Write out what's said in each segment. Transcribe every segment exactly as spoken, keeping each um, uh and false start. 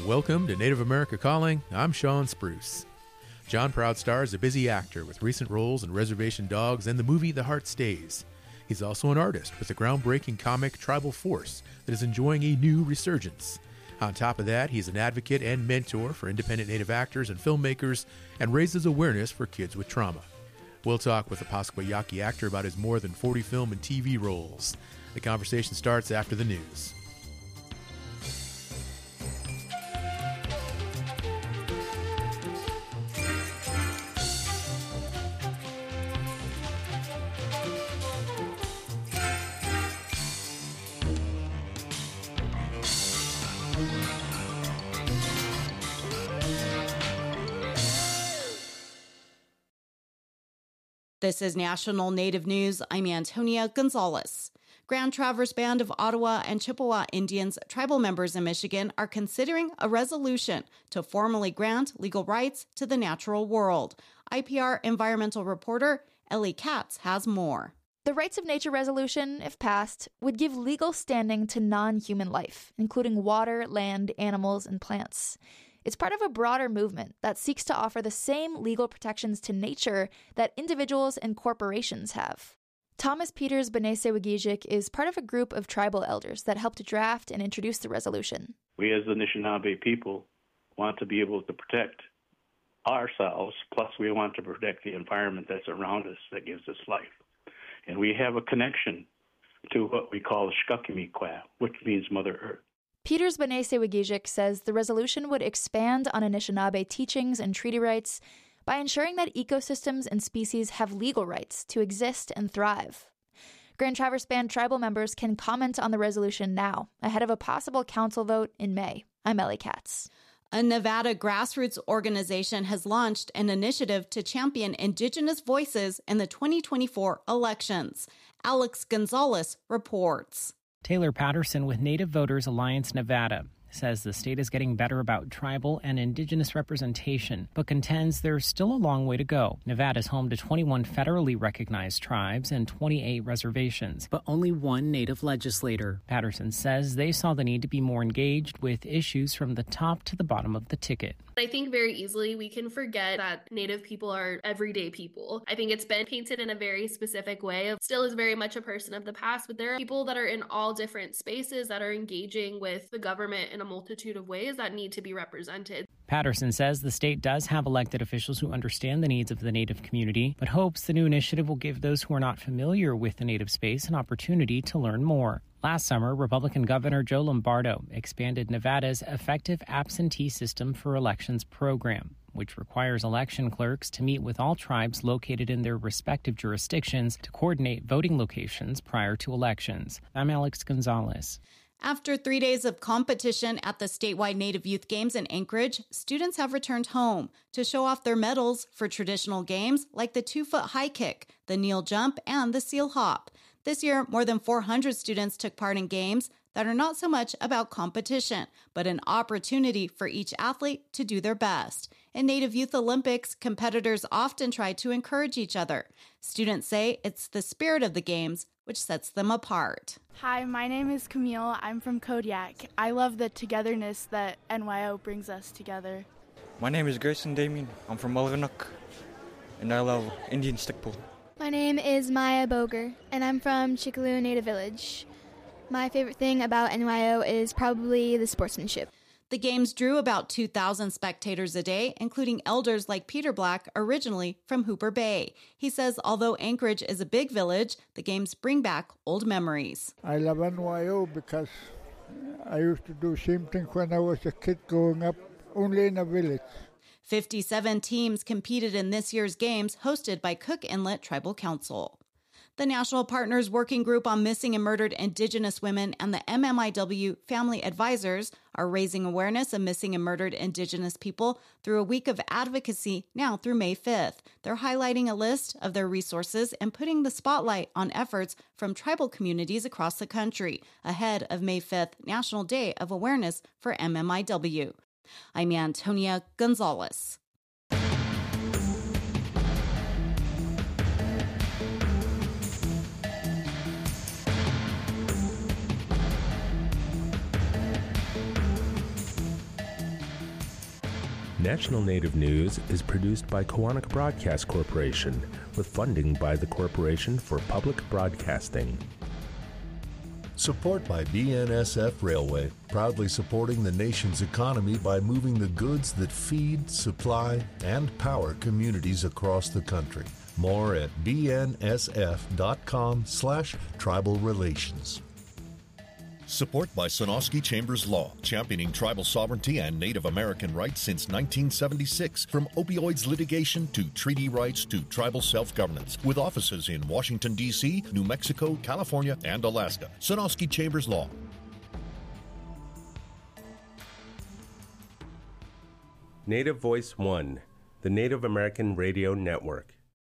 Welcome to Native America Calling. I'm Sean Spruce. John Proudstar is a busy actor with recent roles in Reservation Dogs and the movie The Heart Stays. He's also an artist with the groundbreaking comic Tribal Force that is enjoying a new resurgence. On top of that, he's an advocate and mentor for independent Native actors and filmmakers and raises awareness for kids with trauma. We'll talk with a Pascua Yaqui actor about his more than forty film and T V roles. The conversation starts after the news. This is National Native News. I'm Antonia Gonzalez. Grand Traverse Band of Ottawa and Chippewa Indians, tribal members in Michigan, are considering a resolution to formally grant legal rights to the natural world. I P R environmental reporter Ellie Katz has more. The Rights of Nature resolution, if passed, would give legal standing to non-human life, including water, land, animals, and plants. It's part of a broader movement that seeks to offer the same legal protections to nature that individuals and corporations have. Thomas Peters Benese-Wigijik is part of a group of tribal elders that helped draft and introduce the resolution. We as the Anishinaabe people want to be able to protect ourselves, plus we want to protect the environment that's around us that gives us life. And we have a connection to what we call Shkakimiqua, which means Mother Earth. Peters Benese-Wigijik says the resolution would expand on Anishinaabe teachings and treaty rights by ensuring that ecosystems and species have legal rights to exist and thrive. Grand Traverse Band tribal members can comment on the resolution now, ahead of a possible council vote in May. I'm Ellie Katz. A Nevada grassroots organization has launched an initiative to champion Indigenous voices in the twenty twenty-four elections. Alex Gonzalez reports. Taylor Patterson with Native Voters Alliance Nevada says the state is getting better about tribal and indigenous representation, but contends there's still a long way to go. Nevada is home to twenty-one federally recognized tribes and twenty-eight reservations, but only one Native legislator. Patterson says they saw the need to be more engaged with issues from the top to the bottom of the ticket. I think very easily we can forget that Native people are everyday people. I think it's been painted in a very specific way. It still is very much a person of the past, but there are people that are in all different spaces that are engaging with the government in a multitude of ways that need to be represented. Patterson says the state does have elected officials who understand the needs of the Native community, but hopes the new initiative will give those who are not familiar with the Native space an opportunity to learn more. Last summer, Republican Governor Joe Lombardo expanded Nevada's effective absentee system for elections program, which requires election clerks to meet with all tribes located in their respective jurisdictions to coordinate voting locations prior to elections. I'm Alex Gonzalez. After three days of competition at the statewide Native Youth Games in Anchorage, students have returned home to show off their medals for traditional games like the two-foot high kick, the kneel jump, and the seal hop. This year, more than four hundred students took part in games that are not so much about competition, but an opportunity for each athlete to do their best. In Native Youth Olympics, competitors often try to encourage each other. Students say it's the spirit of the games which sets them apart. Hi, my name is Camille. I'm from Kodiak. I love the togetherness that N Y O brings us together. My name is Grayson Damien. I'm from Mulliganuk, and I love Indian stick pull. My name is Maya Boger, and I'm from Chickaloo Native Village. My favorite thing about N Y O is probably the sportsmanship. The games drew about two thousand spectators a day, including elders like Peter Black, originally from Hooper Bay. He says although Anchorage is a big village, the games bring back old memories. I love N Y O because I used to do the same thing when I was a kid growing up, only in a village. fifty-seven teams competed in this year's games, hosted by Cook Inlet Tribal Council. The National Partners Working Group on Missing and Murdered Indigenous Women and the M M I W Family Advisors are raising awareness of missing and murdered Indigenous people through a week of advocacy now through May fifth. They're highlighting a list of their resources and putting the spotlight on efforts from tribal communities across the country ahead of May fifth, National Day of Awareness for M M I W. I'm Antonia Gonzalez. National Native News is produced by Koahnic Broadcast Corporation with funding by the Corporation for Public Broadcasting. Support by B N S F Railway, proudly supporting the nation's economy by moving the goods that feed, supply, and power communities across the country. More at bnsf.com slash tribal relations. Support by Sonosky Chambers Law, championing tribal sovereignty and Native American rights since nineteen seventy-six. From opioids litigation to treaty rights to tribal self-governance. With offices in Washington, D C, New Mexico, California, and Alaska. Sonosky Chambers Law. Native Voice One, the Native American Radio Network.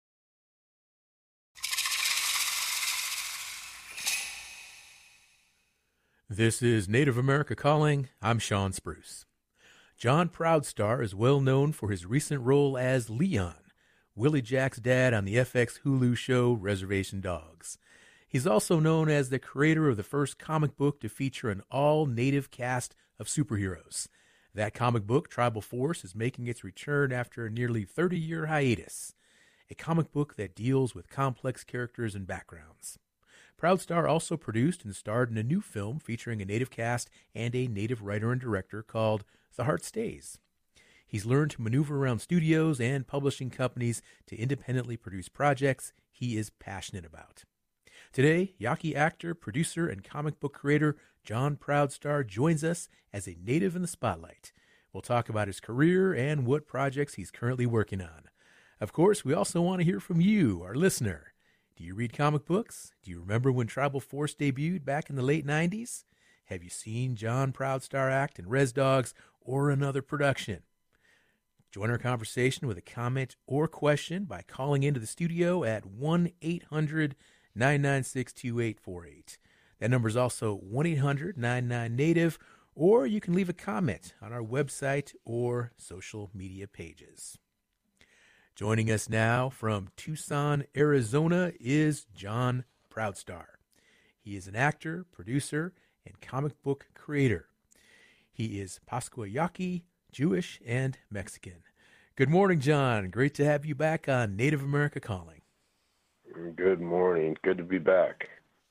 This is Native America Calling. I'm Sean Spruce. John Proudstar is well known for his recent role as Leon, Willie Jack's dad on the F X Hulu show Reservation Dogs. He's also known as the creator of the first comic book to feature an all-native cast of superheroes. That comic book, Tribal Force, is making its return after a nearly thirty-year hiatus, a comic book that deals with complex characters and backgrounds. Proudstar also produced and starred in a new film featuring a Native cast and a Native writer and director called The Heart Stays. He's learned to maneuver around studios and publishing companies to independently produce projects he is passionate about. Today, Yaqui actor, producer, and comic book creator John Proudstar joins us as a Native in the Spotlight. We'll talk about his career and what projects he's currently working on. Of course, we also want to hear from you, our listener. Do you read comic books? Do you remember when Tribal Force debuted back in the late nineties? Have you seen John Proudstar act in Res Dogs or another production? Join our conversation with a comment or question by calling into the studio at one eight hundred nine nine six two eight four eight. That number is also one eight hundred nine nine native, or you can leave a comment on our website or social media pages. Joining us now from Tucson, Arizona is John Proudstar. He is an actor, producer, and comic book creator. He is Pascua Yaqui, Jewish, and Mexican. Good morning, John. Great to have you back on Native America Calling. Good morning. Good to be back.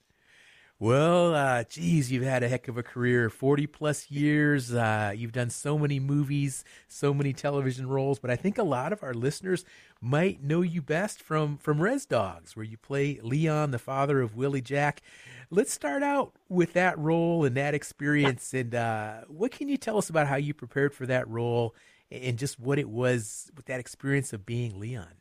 Well, uh, geez, you've had a heck of a career, forty plus years. Uh, you've done so many movies, so many television roles, but I think a lot of our listeners might know you best from, from Res Dogs, where you play Leon, the father of Willie Jack. Let's start out with that role and that experience. And uh, what can you tell us about how you prepared for that role and just what it was with that experience of being Leon?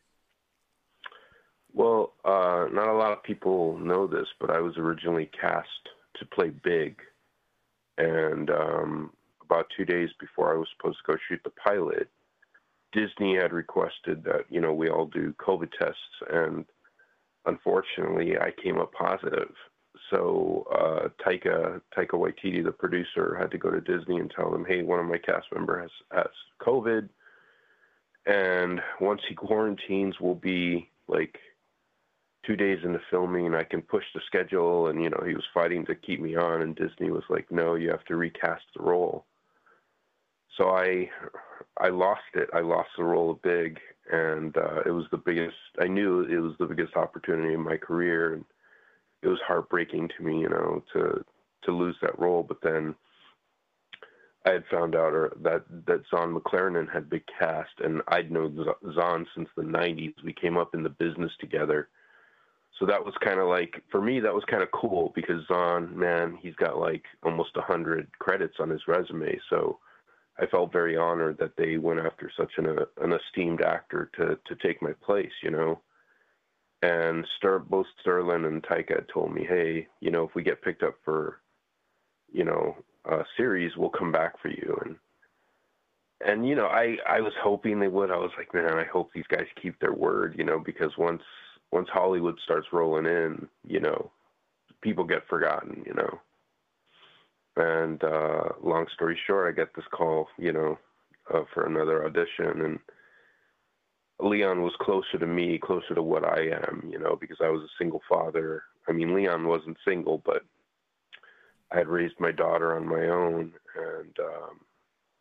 Well, uh, not a lot of people know this, but I was originally cast to play Big. And um, about two days before I was supposed to go shoot the pilot, Disney had requested that, you know, we all do COVID tests. And unfortunately, I came up positive. So uh, Taika, Taika Waititi, the producer, had to go to Disney and tell them, hey, one of my cast members has, has COVID. And once he quarantines, we'll be like two days into filming, I can push the schedule. And, you know, he was fighting to keep me on, and Disney was like, no, you have to recast the role. So I, I lost it. I lost the role of Big, and uh, it was the biggest, I knew it was the biggest opportunity in my career. And it was heartbreaking to me, you know, to, to lose that role. But then I had found out or that, that Zahn McClarnon had been cast, and I'd known Zahn since the nineties. We came up in the business together. So that was kind of like, for me, that was kind of cool because Zahn, man, he's got like almost one hundred credits on his resume. So I felt very honored that they went after such an, uh, an esteemed actor to, to take my place, you know. And Ster- both Sterling and Taika had told me, hey, you know, if we get picked up for, you know, a series, we'll come back for you. And, and you know, I, I was hoping they would. I was like, man, I hope these guys keep their word, you know, because once once Hollywood starts rolling in, you know, people get forgotten, you know. And uh, long story short, I get this call, you know, uh, for another audition. And Leon was closer to me, closer to what I am, you know, because I was a single father. I mean, Leon wasn't single, but I had raised my daughter on my own. And um,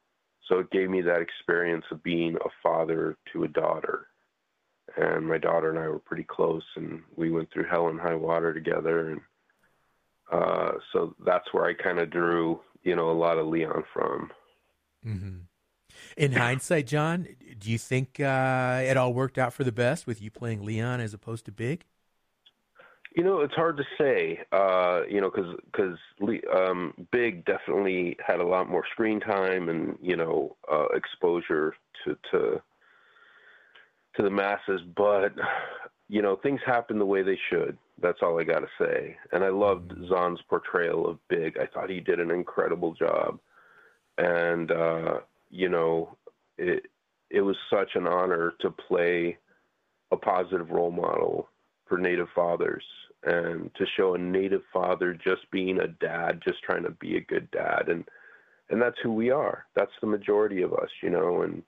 so it gave me that experience of being a father to a daughter. And my daughter and I were pretty close, and we went through hell and high water together. And uh, so that's where I kind of drew, you know, a lot of Leon from. Mm-hmm. In hindsight, John, do you think uh, it all worked out for the best with you playing Leon as opposed to Big? You know, it's hard to say, uh, you know, because because um, Big definitely had a lot more screen time and, you know, uh, exposure to, to to the masses. But, you know, things happen the way they should. That's all I got to say. And I loved Zahn's portrayal of Big. I thought he did an incredible job. And, uh, you know, it it was such an honor to play a positive role model for Native fathers, and to show a Native father just being a dad, just trying to be a good dad. And, and that's who we are. That's the majority of us, you know, and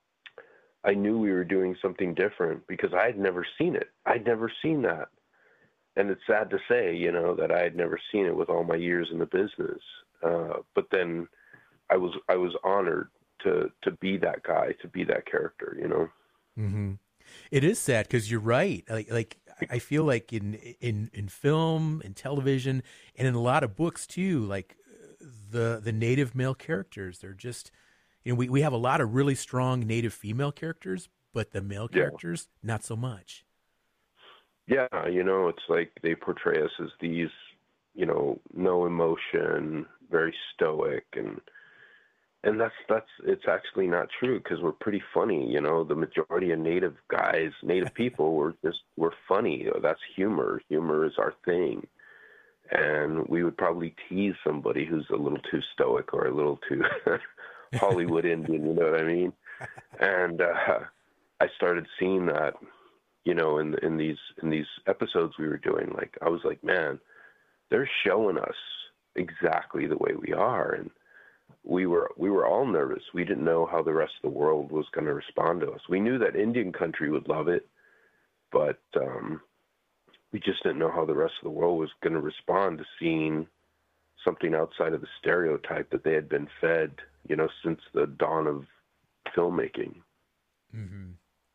I knew we were doing something different because I had never seen it. I'd never seen that. And it's sad to say, you know, that I had never seen it with all my years in the business. Uh, but then I was, I was honored to, to be that guy, to be that character, you know? Mm-hmm. It is sad because you're right. Like, like I feel like in, in, in film and television and in a lot of books too, like the, the Native male characters, they're just, you know, we, we have a lot of really strong Native female characters, but the male characters, yeah. not so much. Yeah. You know, it's like they portray us as these, you know, no emotion, very stoic, and, And that's, that's, it's actually not true because we're pretty funny. You know, the majority of Native guys, Native people were just, we're funny. That's humor. Humor is our thing. And we would probably tease somebody who's a little too stoic or a little too Hollywood Indian, you know what I mean? And uh, I started seeing that, you know, in, in these, in these episodes we were doing. Like, I was like, man, they're showing us exactly the way we are. And we were we were all nervous. We didn't know how the rest of the world was going to respond to us. We knew that Indian country would love it, but um, we just didn't know how the rest of the world was going to respond to seeing something outside of the stereotype that they had been fed, you know, since the dawn of filmmaking. Mm-hmm.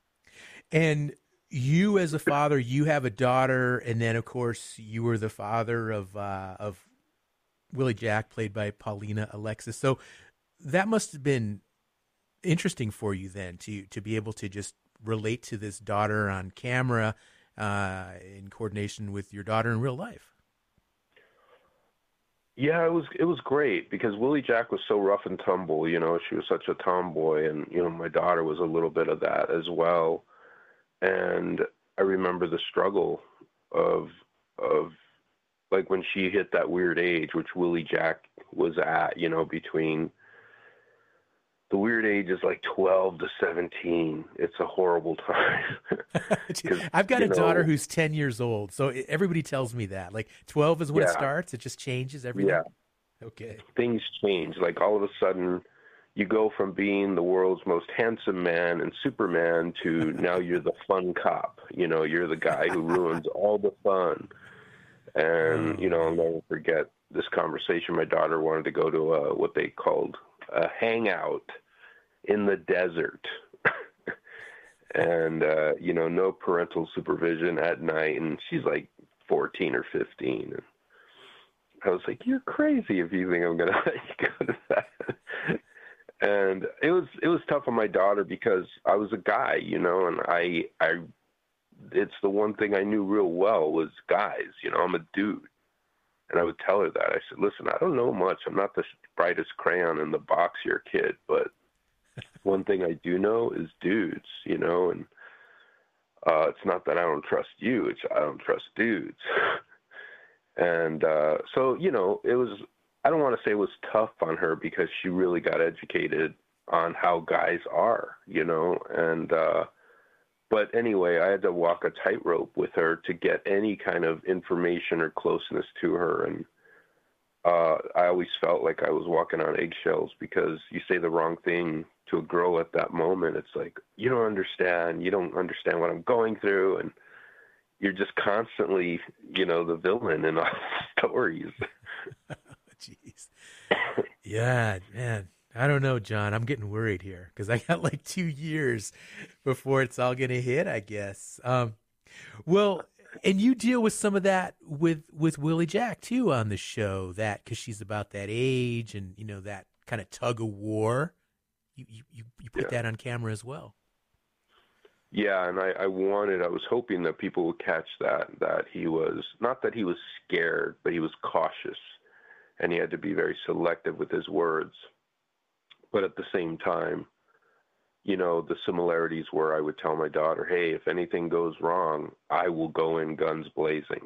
And you, as a father, you have a daughter, and then, of course, you were the father of uh, of. Willie Jack, played by Paulina Alexis. So that must have been interesting for you then to to be able to just relate to this daughter on camera uh, in coordination with your daughter in real life. Yeah, it was it was great because Willie Jack was so rough and tumble. You know, she was such a tomboy, and you know, my daughter was a little bit of that as well. And I remember the struggle of of. Like when she hit that weird age, which Willie Jack was at, you know, between the weird age is like twelve to seventeen. It's a horrible time. I've got a know, daughter who's ten years old. So everybody tells me that like twelve is when yeah. it starts. It just changes everything. Yeah. Okay. Things change. Like all of a sudden you go from being the world's most handsome man and Superman to now you're the fun cop. You know, you're the guy who ruins all the fun. And, you know, I'll never forget this conversation. My daughter wanted to go to a, what they called a hangout in the desert. and, uh, you know, no parental supervision at night. And she's like fourteen or fifteen. And I was like, you're crazy if you think I'm going to let you go to that. And it was, it was tough on my daughter because I was a guy, you know, and I, I, it's the one thing I knew real well was guys, you know, I'm a dude. And I would tell her that. I said, listen, I don't know much. I'm not the brightest crayon in the box here, kid. But one thing I do know is dudes, you know, and uh, it's not that I don't trust you. It's I don't trust dudes. and uh, so, you know, it was, I don't want to say it was tough on her because she really got educated on how guys are, you know, and, uh, But anyway, I had to walk a tightrope with her to get any kind of information or closeness to her. And uh, I always felt like I was walking on eggshells because you say the wrong thing to a girl at that moment. It's like, you don't understand. You don't understand what I'm going through. And you're just constantly, you know, the villain in all stories. Jeez. Yeah, man. I don't know, John. I'm getting worried here because I got like two years before it's all going to hit, I guess. Um, well, and you deal with some of that with, with Willie Jack, too, on the show, that because she's about that age and, you know, that kind of tug of war. You, you, you put Yeah. that on camera as well. Yeah, and I, I wanted, I was hoping that people would catch that, that he was, not that he was scared, but he was cautious, and he had to be very selective with his words. But at the same time, you know, the similarities were I would tell my daughter, hey, if anything goes wrong, I will go in guns blazing.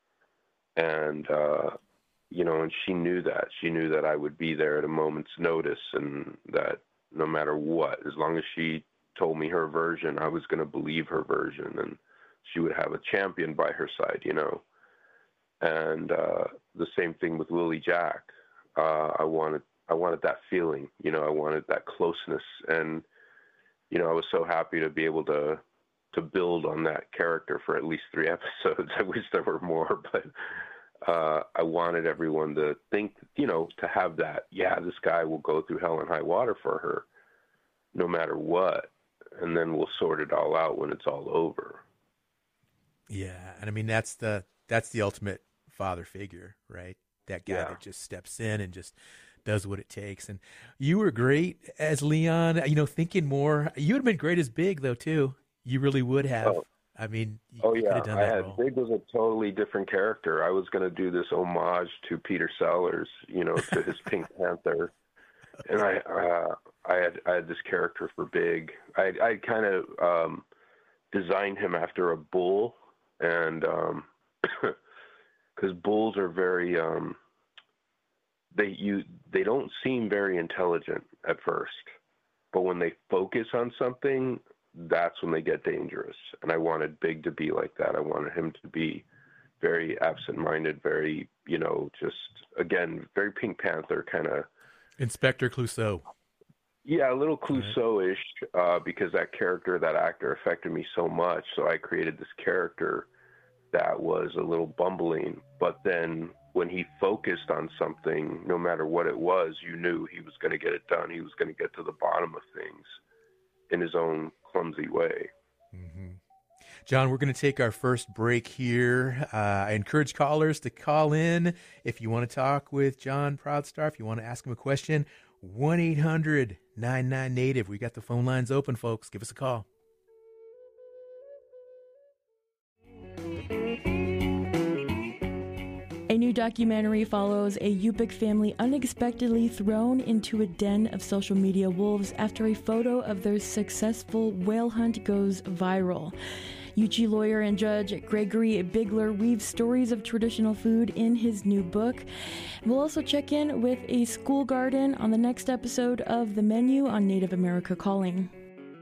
And, uh, you know, and she knew that. She knew that I would be there at a moment's notice, and that no matter what, as long as she told me her version, I was going to believe her version, and she would have a champion by her side, you know. And uh, the same thing with Willie Jack. Uh, I wanted, I wanted that feeling, you know. I wanted that closeness, and you know, I was so happy to be able to to build on that character for at least three episodes. I wish there were more, but uh, I wanted everyone to think, you know, to have that. Yeah, this guy will go through hell and high water for her, no matter what. And then we'll sort it all out when it's all over. Yeah, and I mean that's the that's the ultimate father figure, right? That guy Yeah. that just steps in and just does what it takes. And you were great as Leon. You know, thinking more. You would have been great as Big, though, too. You really would have. Oh. I mean, you Oh could yeah, have done I that had role. Big was a totally different character. I was going to do this homage to Peter Sellers, you know, to his Pink Panther, and I uh, I had I had this character for Big. I I kind of um, designed him after a bull, and because bulls are very um, they you they don't seem very intelligent at first, but when they focus on something, that's when they get dangerous. And I wanted Big to be like that. I wanted him to be very absent-minded, very, you know, just, again, very Pink Panther kind of. Inspector Clouseau. Yeah, a little Clouseau-ish, uh, because that character, that actor affected me so much. So I created this character that was a little bumbling, but then when he focused on something, no matter what it was, you knew he was going to get it done. He was going to get to the bottom of things in his own clumsy way. Mm-hmm. John, we're going to take our first break here. Uh, I encourage callers to call in if you want to talk with John Proudstar, if you want to ask him a question. one eight hundred nine nine native. We got the phone lines open, folks. Give us a call. A new documentary follows a Yupik family unexpectedly thrown into a den of social media wolves after a photo of their successful whale hunt goes viral. Yuchi lawyer and judge Gregory Bigler weaves stories of traditional food in his new book. We'll also check in with a school garden on the next episode of The Menu on Native America Calling.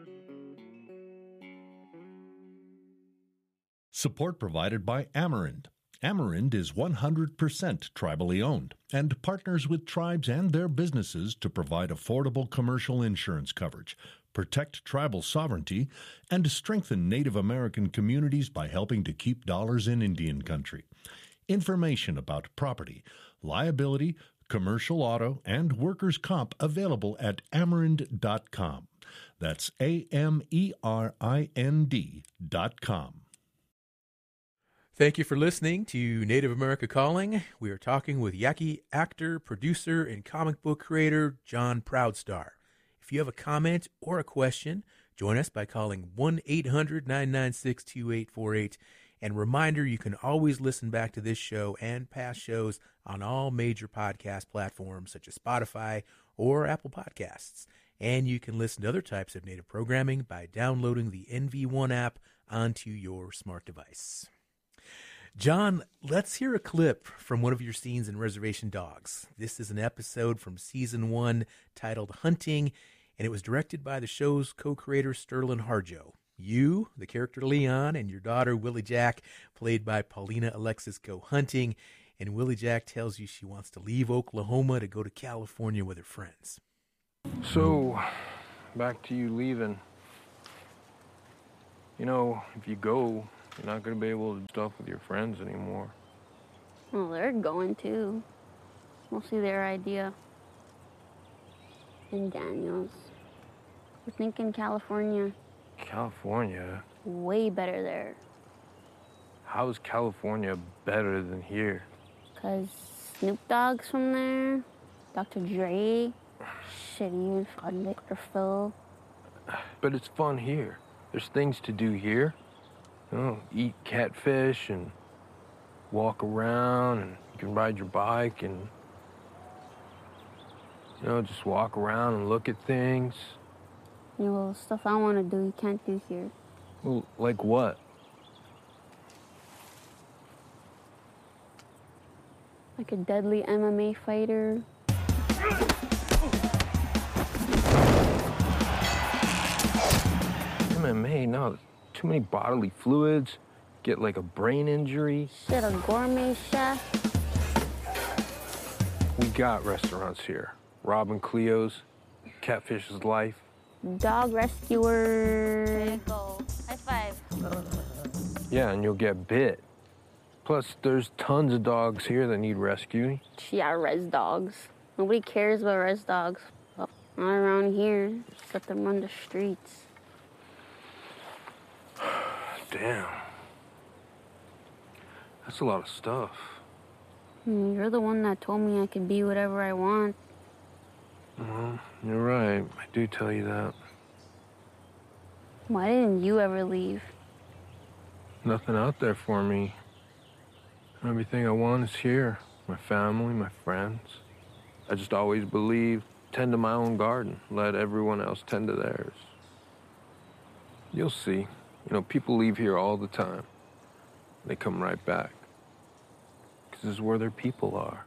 Support provided by Amerind. Amerind is one hundred percent tribally owned and partners with tribes and their businesses to provide affordable commercial insurance coverage, protect tribal sovereignty, and strengthen Native American communities by helping to keep dollars in Indian country. Information about property, liability, commercial auto, and workers' comp available at amerind dot com. That's A M E R I N D dot com. Thank you for listening to Native America Calling. We are talking with Yaqui actor, producer, and comic book creator John Proudstar. If you have a comment or a question, join us by calling one eight hundred nine nine six two eight four eight. And reminder, you can always listen back to this show and past shows on all major podcast platforms such as Spotify or Apple Podcasts. And you can listen to other types of Native programming by downloading the N V one app onto your smart device. John, let's hear a clip from one of your scenes in Reservation Dogs. This is an episode from season one titled Hunting, and it was directed by the show's co-creator Sterling Harjo. You, the character Leon, and your daughter Willie Jack, played by Paulina Alexis, go hunting, and Willie Jack tells you she wants to leave Oklahoma to go to California with her friends. So, back to you leaving. You know, if you go, you're not going to be able to do stuff with your friends anymore. Well, they're going to. Mostly their idea. in Daniels. We're thinking California. California? Way better there. How is California better than here? Because Snoop Dogg's from there, Doctor Dre, shit, even fun liquor Phil. But it's fun here. There's things to do here. You know, eat catfish and walk around, and you can ride your bike and, you know, just walk around and look at things. You know, stuff I want to do you can't do here. Well, like what? Like a deadly M M A fighter. M M A? No, too many bodily fluids. Get like a brain injury. Shit, a gourmet chef. We got restaurants here. Rob and Cleo's, Catfish's Life. Dog rescuer. There you go. High five. Yeah, and you'll get bit. Plus, there's tons of dogs here that need rescuing. Yeah, res dogs. Nobody cares about res dogs. Well, not around here. Just let them run the streets. Damn. That's a lot of stuff. Hmm, you're the one that told me I could be whatever I want. Well, you're right. I do tell you that. Why didn't you ever leave? Nothing out there for me. Everything I want is here. My family, my friends. I just always believed, tend to my own garden. Let everyone else tend to theirs. You'll see. You know, people leave here all the time. They come right back. Because this is where their people are.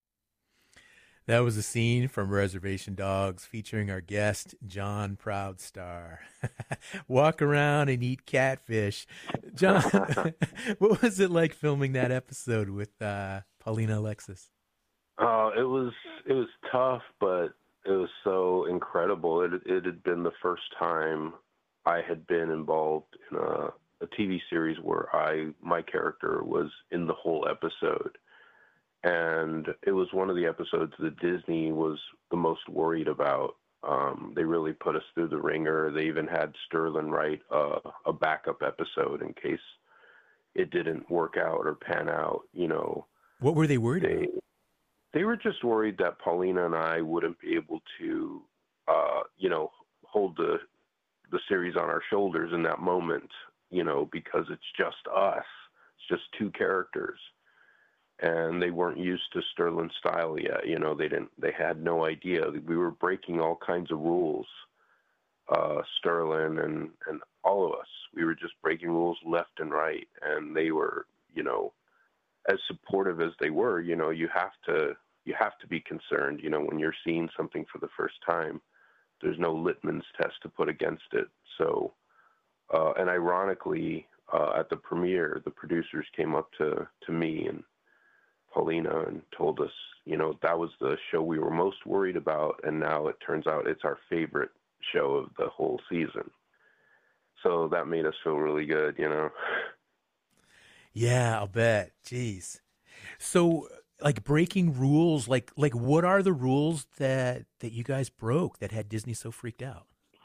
That was a scene from Reservation Dogs featuring our guest, John Proudstar. Walk around and eat catfish. John, what was it like filming that episode with uh, Paulina Alexis? Uh, it was it was tough, but it was so incredible. It it had been the first time I had been involved in a, a T V series where I my character was in the whole episode. And it was one of the episodes that Disney was the most worried about. Um, they really put us through the ringer. They even had Sterling write uh, a backup episode in case it didn't work out or pan out, you know. What were they worried they, about? They were just worried that Paulina and I wouldn't be able to, uh, you know, hold the the series on our shoulders in that moment, you know, because it's just us. It's just two characters. And they weren't used to Sterling's style yet. You know, they didn't, they had no idea. We were breaking all kinds of rules, uh, Sterling and, and all of us. We were just breaking rules left and right. And they were, you know, as supportive as they were, you know, you have to, you have to be concerned, you know, when you're seeing something for the first time, there's no litmus test to put against it. So, uh, and ironically, uh, at the premiere, the producers came up to, to me and Paulina and told us, you know, that was the show we were most worried about, and now it turns out it's our favorite show of the whole season. So that made us feel really good, you know. Yeah, I'll bet. Jeez. So, like breaking rules, like like what are the rules that that you guys broke that had Disney so freaked out?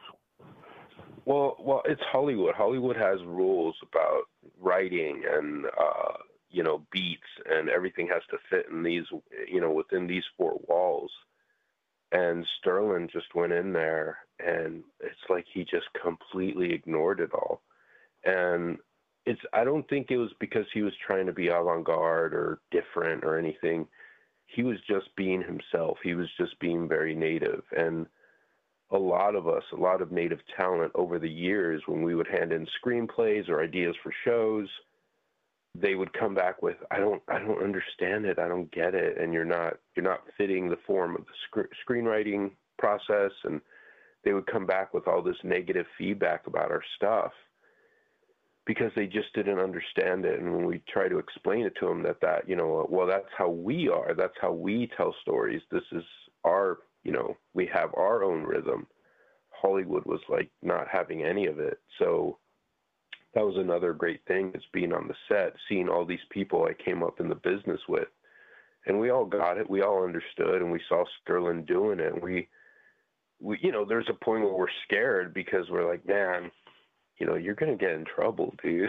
Well, well, it's Hollywood. Hollywood has rules about writing and uh you know, beats, and everything has to fit in these, you know, within these four walls. And Sterling just went in there, and it's like he just completely ignored it all. And it's, I don't think it was because he was trying to be avant-garde or different or anything. He was just being himself. He was just being very native. And a lot of us, a lot of native talent over the years, when we would hand in screenplays or ideas for shows, they would come back with, I don't, I don't understand it. I don't get it. And you're not, you're not fitting the form of the sc- screenwriting process. And they would come back with all this negative feedback about our stuff because they just didn't understand it. And when we try to explain it to them that, that, you know, well, that's how we are. That's how we tell stories. This is our, you know, we have our own rhythm. Hollywood was like not having any of it. So that was another great thing, is being on the set, seeing all these people I came up in the business with. And we all got it. We all understood, and we saw Sterling doing it. And we we, you know, there's a point where we're scared because we're like, man, you know, you're going to get in trouble, dude.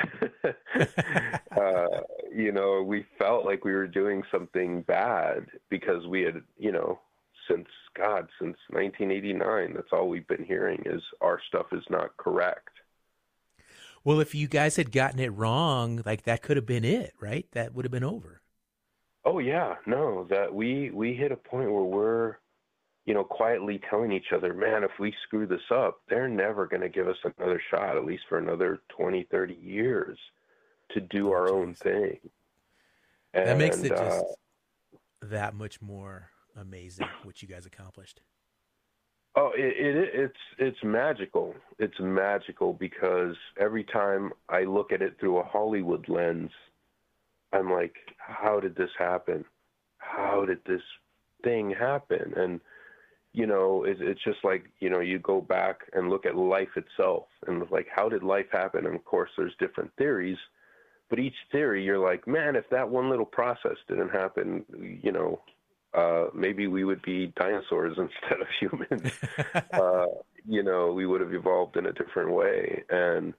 uh, you know, we felt like we were doing something bad because we had, you know, since, God, since nineteen eighty-nine, that's all we've been hearing is our stuff is not correct. Well, if you guys had gotten it wrong, like that could have been it, right? That would have been over. Oh, yeah. No, that we, we hit a point where we're, you know, quietly telling each other, man, if we screw this up, they're never going to give us another shot, at least for another twenty, thirty years to do our own thing. And, that makes it just uh, that much more amazing what you guys accomplished. Oh, it, it, it's, it's magical. It's magical because every time I look at it through a Hollywood lens, I'm like, how did this happen? How did this thing happen? And, you know, it, it's just like, you know, you go back and look at life itself and like, how did life happen? And of course there's different theories, but each theory you're like, man, if that one little process didn't happen, you know, uh, maybe we would be dinosaurs instead of humans. uh, you know, we would have evolved in a different way. And,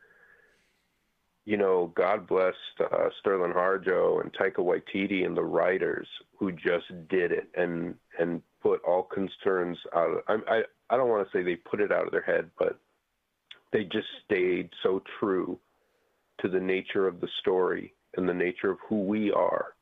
you know, God bless uh, Sterling Harjo and Taika Waititi and the writers who just did it and, and put all concerns out of, I, I, I don't want to say they put it out of their head, but they just stayed so true to the nature of the story and the nature of who we are.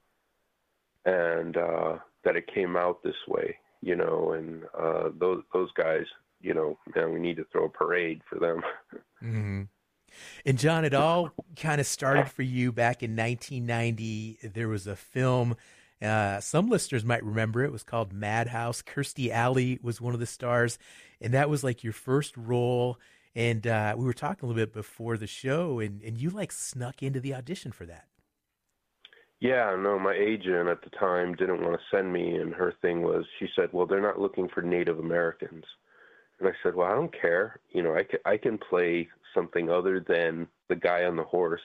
And uh, that it came out this way, you know, and uh, those, those guys, you know, man, we need to throw a parade for them. Mm-hmm. And John, it all kind of started for you back in nineteen ninety. There was a film, uh, some listeners might remember it. It was called Madhouse. Kirstie Alley was one of the stars, and that was like your first role. And uh, we were talking a little bit before the show, and, and you like snuck into the audition for that. Yeah, no, my agent at the time didn't want to send me, and her thing was, she said, well, they're not looking for Native Americans. And I said, well, I don't care. You know, I can, I can play something other than the guy on the horse.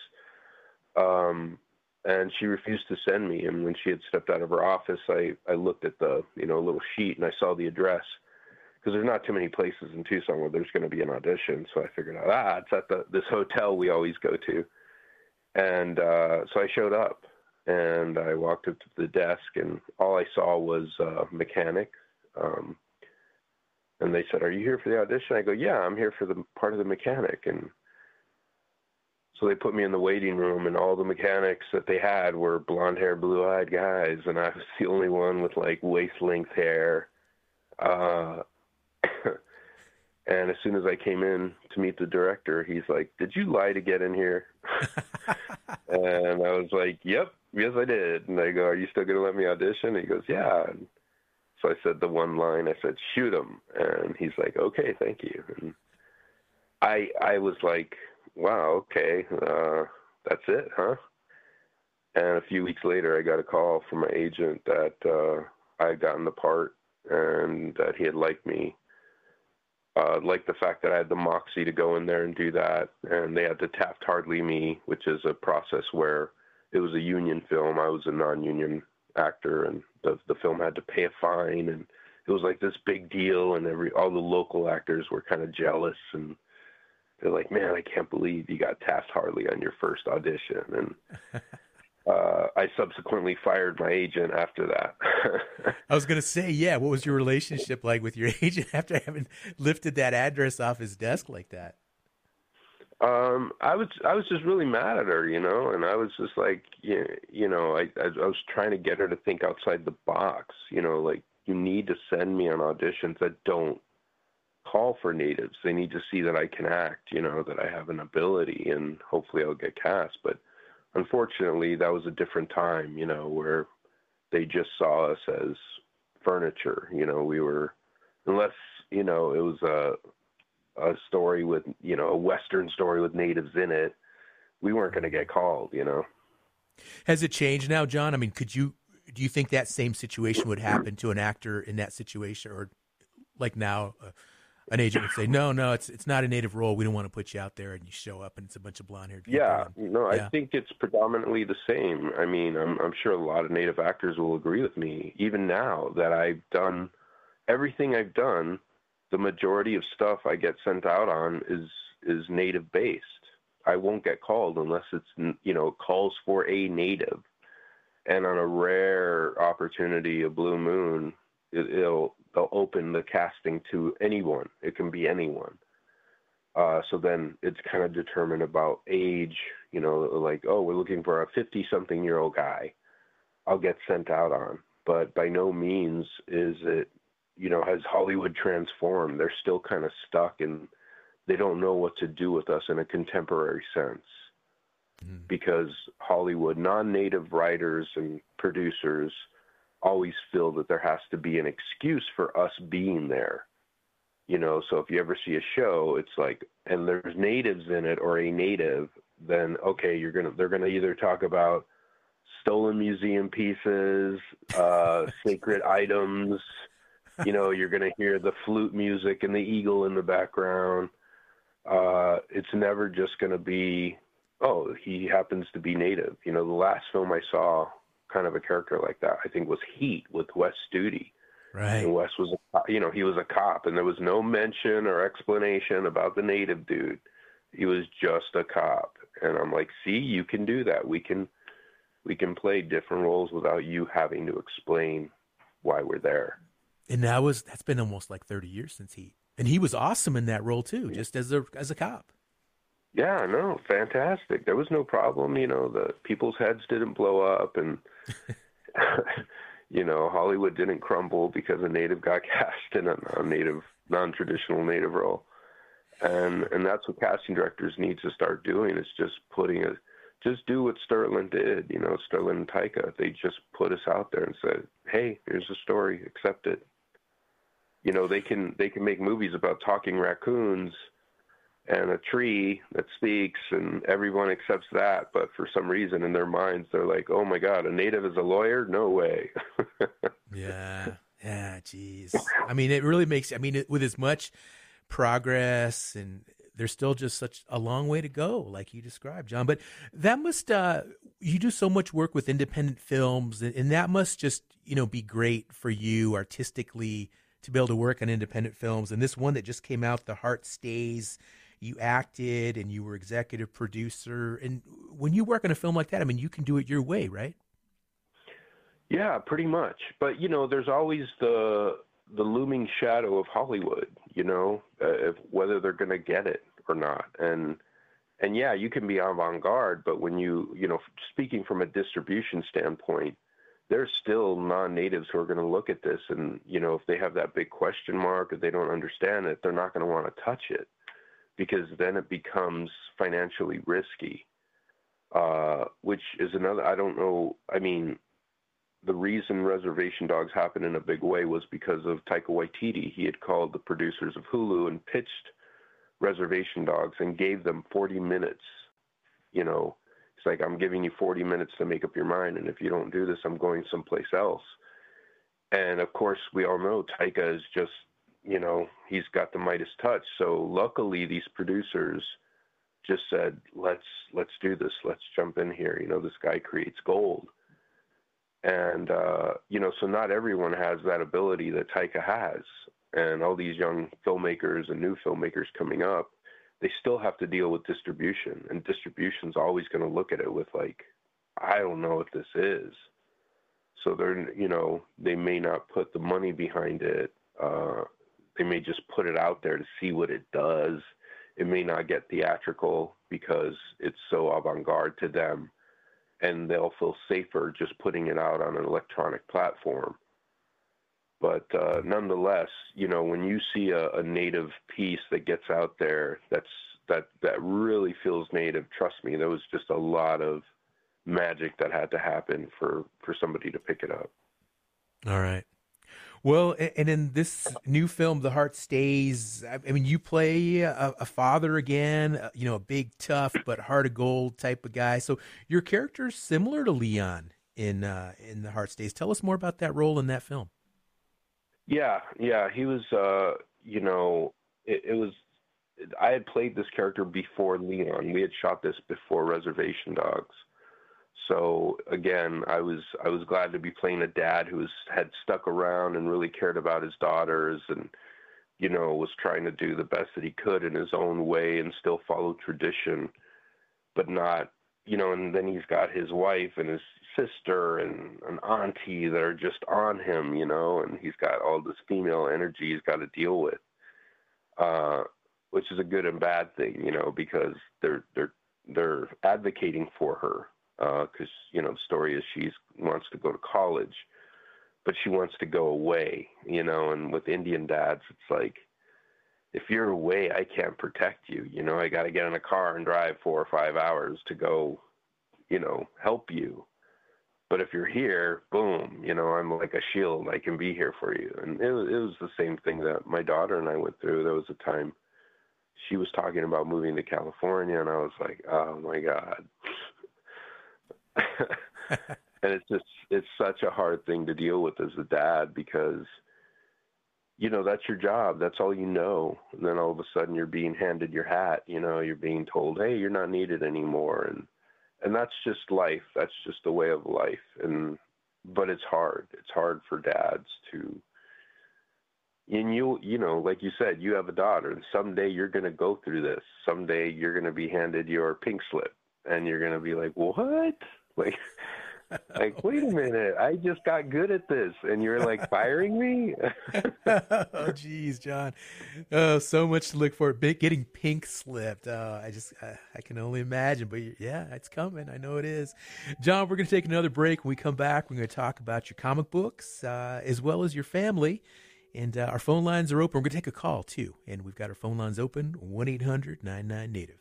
Um, and she refused to send me. And when she had stepped out of her office, I, I looked at the, you know, little sheet and I saw the address because there's not too many places in Tucson where there's going to be an audition. So I figured out, ah, it's at the, this hotel we always go to. And uh, so I showed up and I walked up to the desk and all I saw was a mechanic. Um, And they said, are you here for the audition? I go, yeah, I'm here for the part of the mechanic. And so they put me in the waiting room, and all the mechanics that they had were blonde-haired, blue-eyed guys, and I was the only one with, like, waist-length hair. Uh, and as soon as I came in to meet the director, he's like, did you lie to get in here? And I was like, yep, yes, I did. And I go, are you still going to let me audition? And he goes, yeah. And so I said the one line, I said, shoot him. And he's like, okay, thank you. And I I was like, wow, okay, uh, that's it, huh? And a few weeks later, I got a call from my agent that uh, I had gotten the part and that he had liked me. Uh, liked the fact that I had the moxie to go in there and do that. And they had to Taft-Hartley me, which is a process where it was a union film. I was a non-union actor, and the the film had to pay a fine, and it was like this big deal, and every all the local actors were kind of jealous, and they're like, man, I can't believe you got Taft-Hartley on your first audition. And uh, I subsequently fired my agent after that. I was going to say, yeah, what was your relationship like with your agent after having lifted that address off his desk like that? Um, I was I was just really mad at her, you know, and I was just like, you, you know, I, I I was trying to get her to think outside the box, you know, like you need to send me on auditions that don't call for natives. They need to see that I can act, you know, that I have an ability, and hopefully I'll get cast. But unfortunately, that was a different time, you know, where they just saw us as furniture. You know, we were, unless, you know, it was a a story with, you know, a Western story with natives in it, we weren't going to get called, you know. Has it changed now, John? I mean, could you, do you think that same situation would happen to an actor in that situation? Or like now, uh, an agent would say, no, no, it's it's not a native role. We don't want to put you out there, and you show up and it's a bunch of blonde haired people. Yeah, and, no, yeah. I think it's predominantly the same. I mean, I'm, I'm sure a lot of native actors will agree with me, even now that I've done everything I've done. the majority of stuff I get sent out on is is native based. I won't get called unless it's, you know, calls for a native. And on a rare opportunity, a blue moon, it, it'll they'll open the casting to anyone. It can be anyone. Uh, so then it's kind of determined about age, you know, like, oh, we're looking for a fifty-something-year-old guy. I'll get sent out on. But by no means is it, you know, has Hollywood transformed. They're still kind of stuck, and they don't know what to do with us in a contemporary sense. Mm. Because Hollywood, non-native writers and producers always feel that there has to be an excuse for us being there. You know, so if you ever see a show, it's like, and there's natives in it or a native, then okay, you're gonna they're gonna either talk about stolen museum pieces, uh, sacred items. You know, you're gonna hear the flute music and the eagle in the background. Uh, it's never just gonna be, oh, he happens to be native. You know, the last film I saw, kind of a character like that, I think was Heat with Wes Studi. Right. And Wes was, a, you know, he was a cop, and there was no mention or explanation about the native dude. He was just a cop, and I'm like, see, you can do that. We can, we can play different roles without you having to explain why we're there. And that was that's been almost like thirty years since he, and he was awesome in that role too, just as a as a cop. Yeah, no, fantastic. There was no problem. You know, the people's heads didn't blow up, and. You know, Hollywood didn't crumble because a native got cast in a non-native, non-traditional native role. And and that's what casting directors need to start doing, is just putting a, just do what Sterling did, you know, Sterling and Taika. They just put us out there and said, hey, here's a story, accept it. You know, they can they can make movies about talking raccoons and a tree that speaks, and everyone accepts that. But for some reason in their minds, they're like, oh my God, a native is a lawyer? No way. yeah. Yeah. Geez. I mean, it really makes, I mean, it, with as much progress, and there's still just such a long way to go, like you described, John. But that must, uh, you do so much work with independent films, and, and that must just, you know, be great for you artistically to be able to work on independent films. And this one that just came out, The Heart Stays, you acted and you were executive producer. And when you work on a film like that, I mean, you can do it your way, right? Yeah, pretty much. But, you know, there's always the the looming shadow of Hollywood, you know, uh, if, whether they're going to get it or not. And, and yeah, you can be avant-garde, but when you, you know, speaking from a distribution standpoint, there's still non-natives who are going to look at this, and, you know, if they have that big question mark or they don't understand it, they're not going to want to touch it, because then it becomes financially risky, uh, which is another, I don't know, I mean, the reason Reservation Dogs happened in a big way was because of Taika Waititi. He had called the producers of Hulu and pitched Reservation Dogs and gave them forty minutes. You know, it's like, I'm giving you forty minutes to make up your mind, and if you don't do this, I'm going someplace else. And of course, we all know Taika is just, you know, he's got the Midas touch. So luckily these producers just said, let's, let's do this. Let's jump in here. You know, this guy creates gold. And, uh, you know, so not everyone has that ability that Taika has. And all these young filmmakers and new filmmakers coming up, they still have to deal with distribution. And distribution's always going to look at it with like, I don't know what this is. So they're, you know, they may not put the money behind it. Uh, They may just put it out there to see what it does. It may not get theatrical because it's so avant-garde to them, and they'll feel safer just putting it out on an electronic platform. But uh, nonetheless, you know, when you see a, a native piece that gets out there, that's that that really feels native. Trust me, there was just a lot of magic that had to happen for, for somebody to pick it up. All right. Well, and in this new film, The Heart Stays, I mean, you play a, a father again, you know, a big, tough, but heart of gold type of guy. So your character's similar to Leon in uh, in The Heart Stays. Tell us more about that role in that film. Yeah, yeah. He was, uh, you know, it, it was, I had played this character before Leon. We had shot this before Reservation Dogs. So again, I was I was glad to be playing a dad who was, had stuck around and really cared about his daughters, and you know, was trying to do the best that he could in his own way and still follow tradition, but not, you know, and then he's got his wife and his sister and an auntie that are just on him, you know, and he's got all this female energy he's got to deal with, uh, which is a good and bad thing, you know, because they're, they're, they're advocating for her, because, uh, you know, the story is she wants to go to college, but she wants to go away, you know, and with Indian dads, it's like, if you're away, I can't protect you. You know, I got to get in a car and drive four or five hours to go, you know, help you. But if you're here, boom, you know, I'm like a shield. I can be here for you. And it was, it was the same thing that my daughter and I went through. There was a time she was talking about moving to California, and I was like, oh, my God. And it's just, it's such a hard thing to deal with as a dad because, you know, that's your job. That's all you know. And then all of a sudden you're being handed your hat, you know, you're being told, hey, you're not needed anymore. And, and that's just life. That's just the way of life. And, but it's hard. It's hard for dads to, and you, you know, like you said, you have a daughter and someday you're going to go through this. Someday you're going to be handed your pink slip and you're going to be like, what? Like, like, wait a minute, I just got good at this, and you're like firing me? Oh, geez, John. Oh, so much to look for. Getting pink slipped. Oh, I just, I, I can only imagine. But yeah, it's coming. I know it is. John, we're going to take another break. When we come back, we're going to talk about your comic books uh, as well as your family. And uh, our phone lines are open. We're going to take a call, too. And we've got our phone lines open, one eight hundred nine nine native.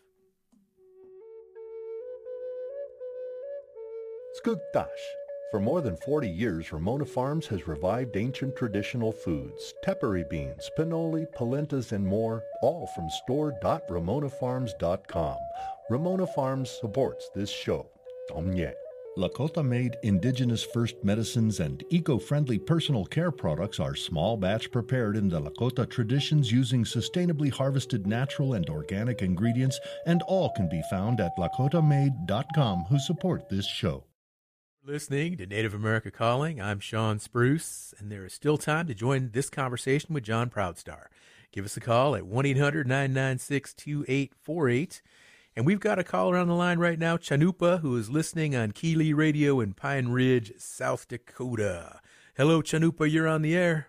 Skugtash. For more than forty years, Ramona Farms has revived ancient traditional foods, tepary beans, pinoli, polentas, and more, all from store dot ramona farms dot com. Ramona Farms supports this show. Omnie. Lakota-made indigenous first medicines and eco-friendly personal care products are small batch prepared in the Lakota traditions using sustainably harvested natural and organic ingredients, and all can be found at lakota made dot com, who support this show. Listening to Native America Calling, I'm Sean Spruce, and there is still time to join this conversation with John Proudstar. Give us a call at one eight hundred nine nine six two eight four eight. And we've got a caller on the line right now, Chanupa, who is listening on Keeley Radio in Pine Ridge, South Dakota. Hello, Chanupa, you're on the air.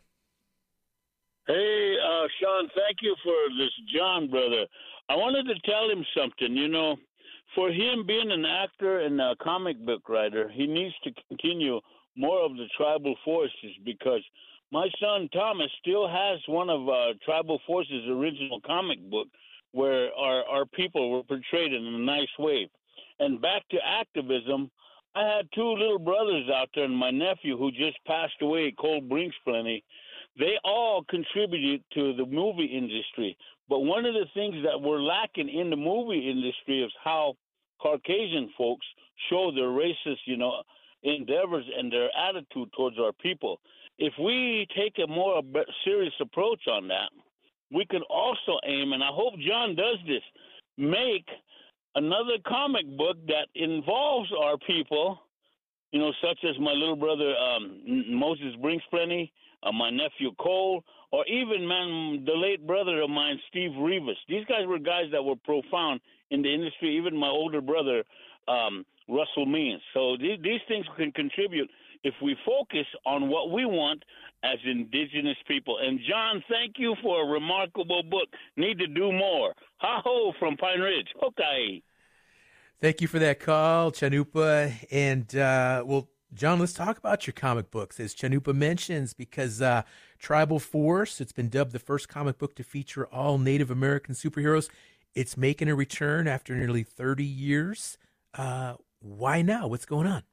Hey, uh, Sean, thank you for this John, brother. I wanted to tell him something, you know. For him being an actor and a comic book writer, he needs to continue more of the Tribal Forces, because my son Thomas still has one of uh, Tribal Forces' original comic book where our, our people were portrayed in a nice way. And back to activism, I had two little brothers out there and my nephew who just passed away, Cole Brinksplenny. They all contributed to the movie industry. But one of the things that we're lacking in the movie industry is how Caucasian folks show their racist, you know, endeavors and their attitude towards our people. If we take a more serious approach on that, we can also aim, and I hope John does this, make another comic book that involves our people, you know, such as my little brother um, Moses Brinksplenny, uh, my nephew Cole, or even, man, the late brother of mine, Steve Rivas. These guys were guys that were profound in the industry, even my older brother, um, Russell Means. So these, these things can contribute if we focus on what we want as indigenous people. And, John, thank you for a remarkable book. Need to do more. Ha-ho from Pine Ridge. Okay. Thank you for that call, Chanupa. And, uh, well, John, let's talk about your comic books, as Chanupa mentions, because uh, Tribal Force, it's been dubbed the first comic book to feature all Native American superheroes. It's making a return after nearly thirty years. Uh, why now? What's going on?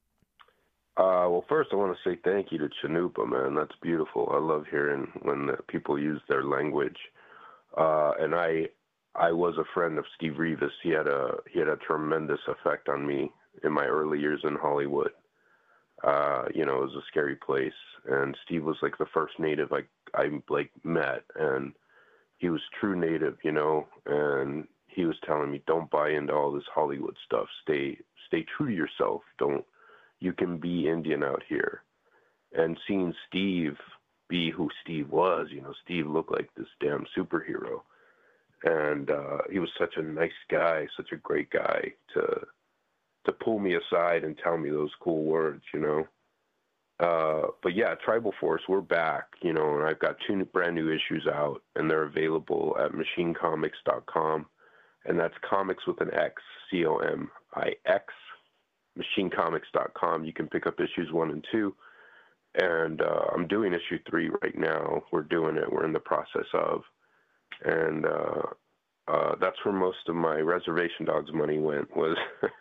Uh, well, first I want to say thank you to Chanupa, man. That's beautiful. I love hearing when the people use their language. Uh, and I, I was a friend of Steve Rivas. He had a he had a tremendous effect on me in my early years in Hollywood. Uh, you know, it was a scary place, and Steve was like the first Native I I like met, and he was true Native, you know, and he was telling me, don't buy into all this Hollywood stuff. Stay stay true to yourself. Don't you can be Indian out here. And seeing Steve be who Steve was. You know, Steve looked like this damn superhero. And uh, he was such a nice guy, such a great guy to to pull me aside and tell me those cool words, you know. Uh, but yeah, Tribal Force, we're back, you know, and I've got two new, brand new issues out, and they're available at machine comics dot com, and that's comics with an X, C O M I X, machine comics dot com. You can pick up issues one and two, and uh, I'm doing issue three right now. We're doing it. We're in the process of, and uh, uh, that's where most of my Reservation Dogs money went, was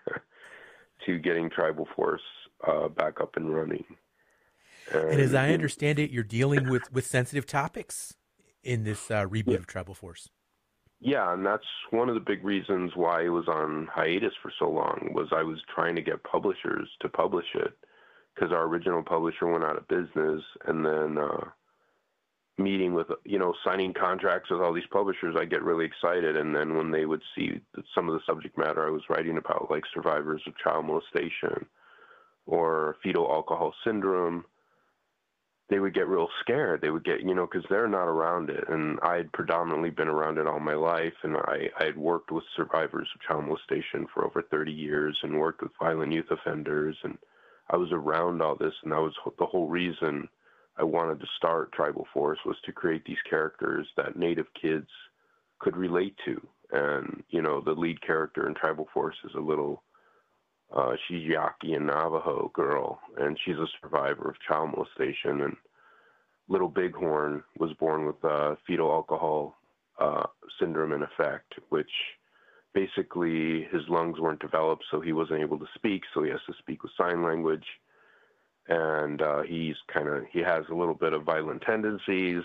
to getting Tribal Force uh, back up and running. And, and as I understand it, you're dealing with, with sensitive topics in this uh, reboot yeah. of Tribal Force. Yeah, and that's one of the big reasons why it was on hiatus for so long, was I was trying to get publishers to publish it, because our original publisher went out of business, and then uh, meeting with, you know, signing contracts with all these publishers, I get really excited, and then when they would see that some of the subject matter I was writing about, like survivors of child molestation or fetal alcohol syndrome, they would get real scared. They would get, you know, because they're not around it. And I had predominantly been around it all my life. And I, I had worked with survivors of child molestation for over thirty years and worked with violent youth offenders. And I was around all this. And that was the whole reason I wanted to start Tribal Force, was to create these characters that Native kids could relate to. And, you know, the lead character in Tribal Force is a little, Uh, she's Yaqui, a Navajo girl, and she's a survivor of child molestation. And Little Bighorn was born with uh, fetal alcohol uh, syndrome in effect, which basically his lungs weren't developed, so he wasn't able to speak, so he has to speak with sign language. And uh, he's kind of, he has a little bit of violent tendencies.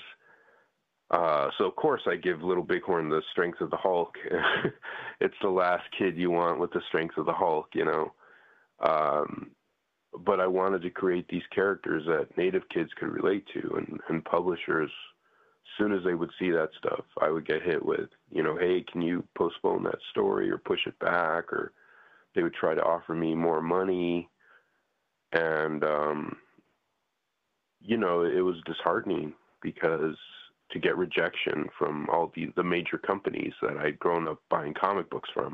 Uh, so, of course, I give Little Bighorn the strength of the Hulk. It's the last kid you want with the strength of the Hulk, you know. Um, but I wanted to create these characters that Native kids could relate to, and, and publishers, as soon as they would see that stuff, I would get hit with, you know, hey, can you postpone that story or push it back? Or they would try to offer me more money. And, um, you know, it was disheartening, because to get rejection from all the, the major companies that I'd grown up buying comic books from.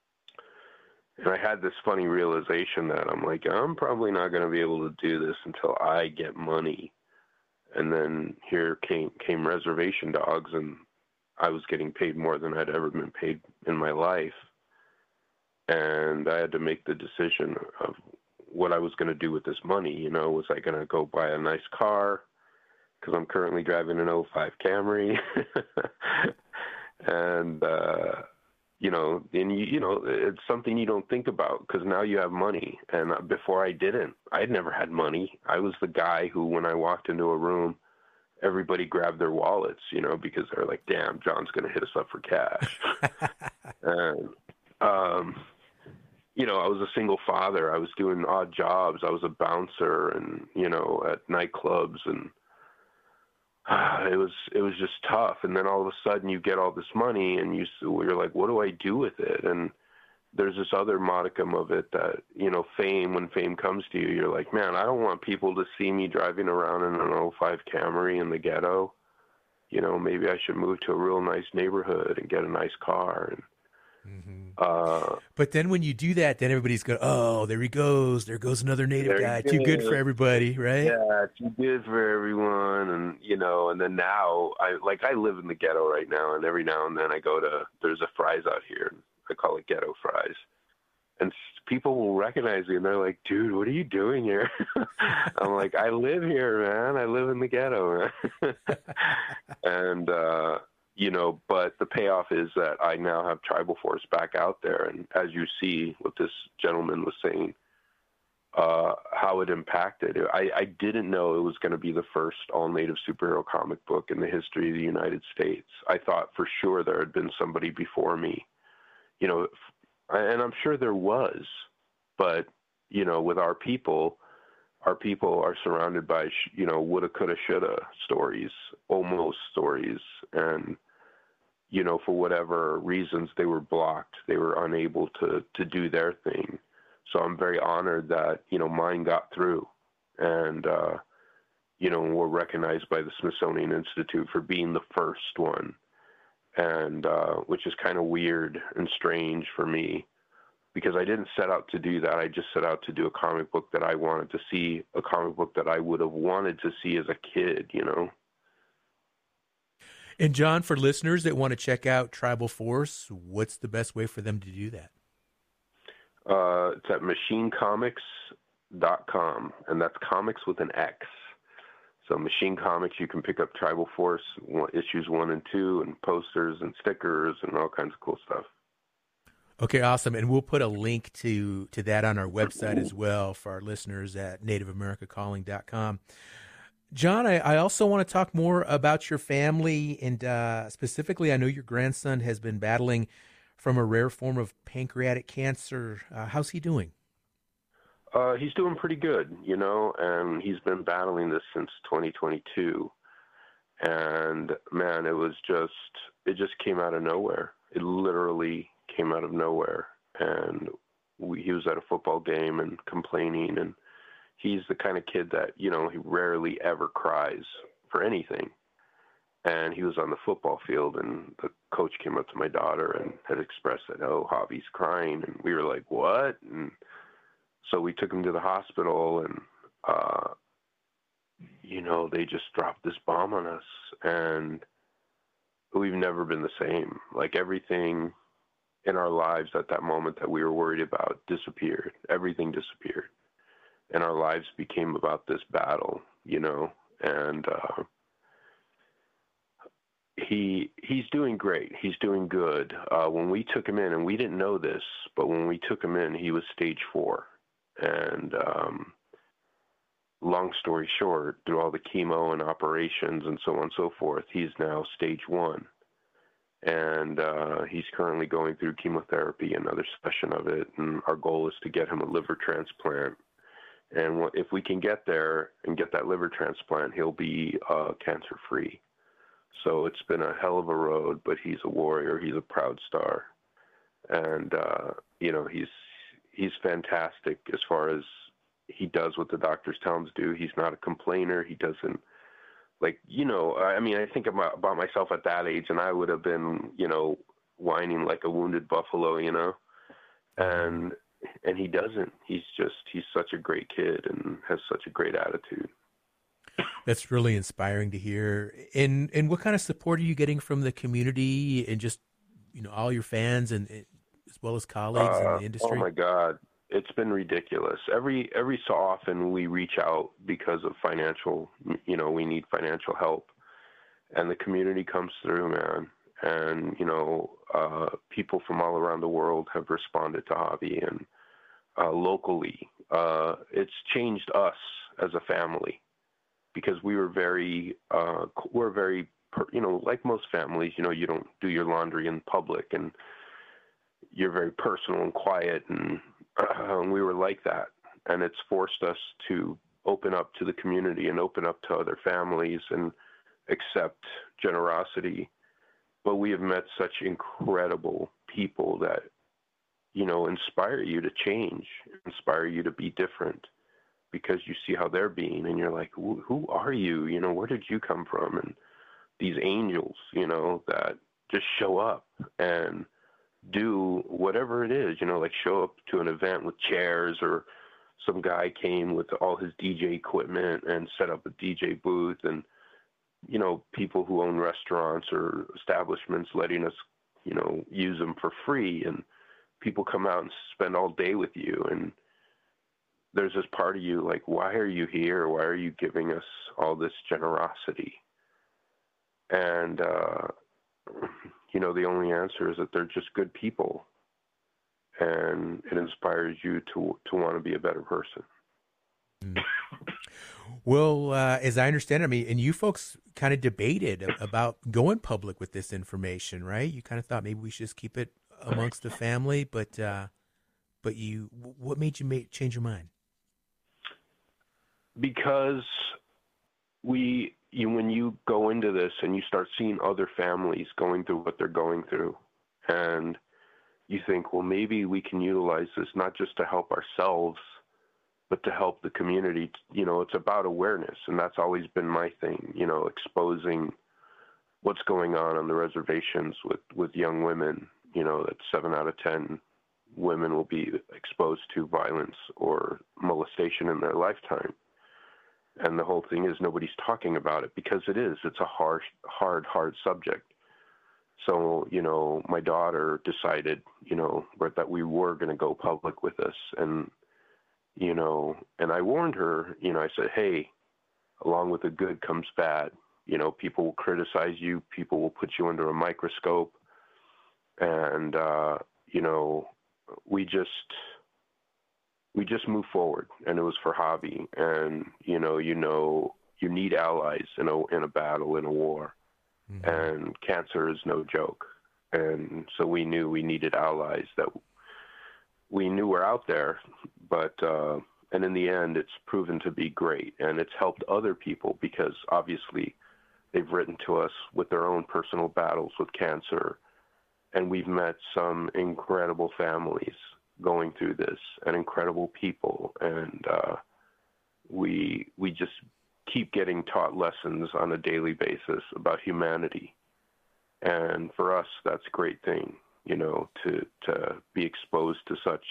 And I had this funny realization that I'm like, I'm probably not going to be able to do this until I get money. And then here came, came Reservation Dogs, and I was getting paid more than I'd ever been paid in my life. And I had to make the decision of what I was going to do with this money. You know, was I going to go buy a nice car? Because I'm currently driving an oh five Camry. And, uh, you know, and you, you know, it's something you don't think about, because now you have money. And before I didn't. I'd never had money. I was the guy who, when I walked into a room, everybody grabbed their wallets, you know, because they're like, damn, John's going to hit us up for cash. And, um, you know, I was a single father. I was doing odd jobs. I was a bouncer, and, you know, at nightclubs, and it was it was just tough. And then all of a sudden you get all this money, and you, you're like, what do I do with it? And there's this other modicum of it that, you know, fame, when fame comes to you, you're like, man, I don't want people to see me driving around in an oh five Camry in the ghetto. You know, maybe I should move to a real nice neighborhood and get a nice car. And mm-hmm. uh, but then when you do that, then everybody's going, oh, there he goes. There goes another Native guy. Too good for everybody, right? Yeah, too good for everyone. And, you know, and then now, I like, I live in the ghetto right now, and every now and then I go to, there's a Fry's out here. I call it Ghetto Fry's. And people will recognize me, and they're like, dude, what are you doing here? I'm like, I live here, man. I live in the ghetto, man. And, uh, you know, but the payoff is that I now have Tribal Force back out there. And as you see what this gentleman was saying, uh, how it impacted, I, I didn't know it was going to be the first all-Native superhero comic book in the history of the United States. I thought for sure there had been somebody before me, you know, and I'm sure there was, but, you know, with our people, our people are surrounded by, you know, woulda, coulda, shoulda stories, almost stories. And, you know, for whatever reasons, they were blocked. They were unable to, to do their thing. So I'm very honored that, you know, mine got through. And, uh, you know, we're recognized by the Smithsonian Institute for being the first one, and uh, which is kind of weird and strange for me, because I didn't set out to do that. I just set out to do a comic book that I wanted to see, a comic book that I would have wanted to see as a kid, you know. And John, for listeners that want to check out Tribal Force, what's the best way for them to do that? Uh, it's at machine comics dot com, and that's comics with an X. So Machine Comics, you can pick up Tribal Force issues one and two, and posters and stickers and all kinds of cool stuff. Okay, awesome. And we'll put a link to, to that on our website as well for our listeners at native america calling dot com. John, I, I also want to talk more about your family, and uh, specifically, I know your grandson has been battling from a rare form of pancreatic cancer. Uh, how's he doing? Uh, he's doing pretty good, you know, and he's been battling this since twenty twenty-two. And man, it was just, it just came out of nowhere. It literally came out of nowhere. And we, he was at a football game and complaining, and he's the kind of kid that, you know, he rarely ever cries for anything. And he was on the football field, and the coach came up to my daughter and had expressed that, oh, Javi's crying. And we were like, what? And so we took him to the hospital, and, uh, you know, they just dropped this bomb on us, and we've never been the same. Like, everything in our lives at that moment that we were worried about disappeared. Everything disappeared. And our lives became about this battle, you know, and uh, he he's doing great. He's doing good. Uh, when we took him in, and we didn't know this, but when we took him in, he was stage four. And um, long story short, through all the chemo and operations and so on and so forth, he's now stage one. And uh, he's currently going through chemotherapy, another session of it. And our goal is to get him a liver transplant. And if we can get there and get that liver transplant, he'll be uh, cancer-free. So it's been a hell of a road, but he's a warrior. He's a proud star. And, uh, you know, he's he's fantastic as far as he does what the doctors tell him to do. He's not a complainer. He doesn't, like, you know, I mean, I think about, about myself at that age, and I would have been, you know, whining like a wounded buffalo, you know, and and he doesn't. He's just, he's such a great kid and has such a great attitude. That's really inspiring to hear. And and what kind of support are you getting from the community and just, you know, all your fans and as well as colleagues uh, in the industry? Oh my God, it's been ridiculous. Every every so often we reach out because of financial, you know, we need financial help, and the community comes through, man. And you know, uh, people from all around the world have responded to Javi, and uh, locally, uh, it's changed us as a family. Because we were very, uh, we're very, you know, like most families, you know, you don't do your laundry in public, and you're very personal and quiet, and, uh, and we were like that. And it's forced us to open up to the community and open up to other families and accept generosity. But we have met such incredible people that, you know, inspire you to change, inspire you to be different. Because you see how they're being, and you're like, who are you? You know, where did you come from? And these angels, you know, that just show up and do whatever it is, you know, like show up to an event with chairs, or some guy came with all his D J equipment and set up a D J booth, and, you know, people who own restaurants or establishments letting us, you know, use them for free, and people come out and spend all day with you. And there's this part of you like, why are you here? Why are you giving us all this generosity? And, uh, you know, the only answer is that they're just good people, and it inspires you to to want to be a better person. Mm. Well, uh, as I understand it, I mean, and you folks kind of debated about going public with this information, right? You kind of thought maybe we should just keep it amongst the family, but uh, but you, what made you make, change your mind? Because we, you, when you go into this and you start seeing other families going through what they're going through, and you think, well, maybe we can utilize this not just to help ourselves, but to help the community. You know, it's about awareness, and that's always been my thing, you know, exposing what's going on on the reservations with, with young women. You know, that seven out of ten women will be exposed to violence or molestation in their lifetime. And the whole thing is nobody's talking about it, because it is. It's a hard, hard, hard subject. So, you know, my daughter decided, you know, that we were going to go public with this. And, you know, and I warned her, you know, I said, hey, along with the good comes bad. You know, people will criticize you. People will put you under a microscope. And, uh, you know, we just, we just move forward, and it was for Javi. And, you know, you know, you need allies in a, in a battle, in a war. Mm-hmm. And cancer is no joke. And so we knew we needed allies that we knew were out there, but, uh, and in the end, it's proven to be great. And it's helped other people, because obviously they've written to us with their own personal battles with cancer. And we've met some incredible families going through this, and incredible people. And uh, we we just keep getting taught lessons on a daily basis about humanity. And for us, that's a great thing, you know, to, to be exposed to such